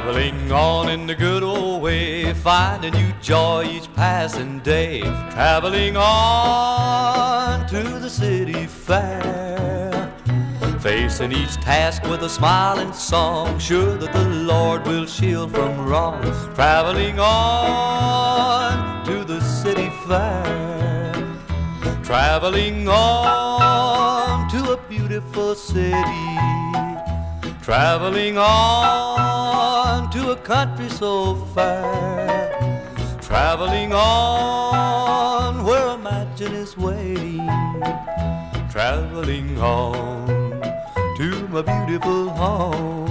Traveling on in the good old way, finding new joy each passing day. Traveling on to the city fair, facing each task with a smile and song, sure that the Lord will shield from wrong. Traveling on to the city fair, traveling on to a beautiful city, traveling on to a country so fair, traveling on where a mansion is waiting, traveling on to my beautiful home.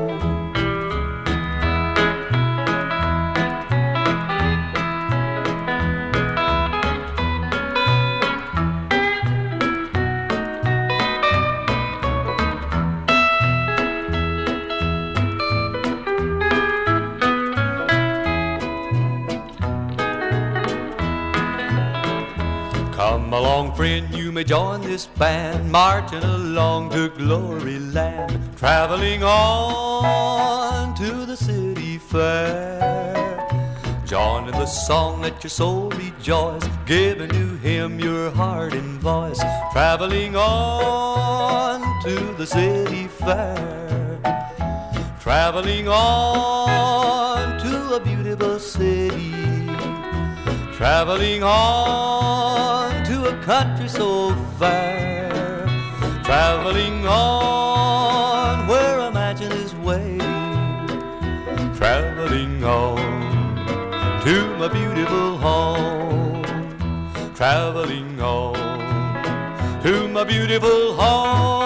Come along, friend, you may join this band, marching along to glory land, traveling on to the city fair, joining the song, let your soul rejoice, giving to him your heart and voice, traveling on to the city fair, traveling on to a beautiful city, traveling on to a country so fair, traveling on where a mansion is waiting, traveling on to my beautiful home, traveling on to my beautiful home.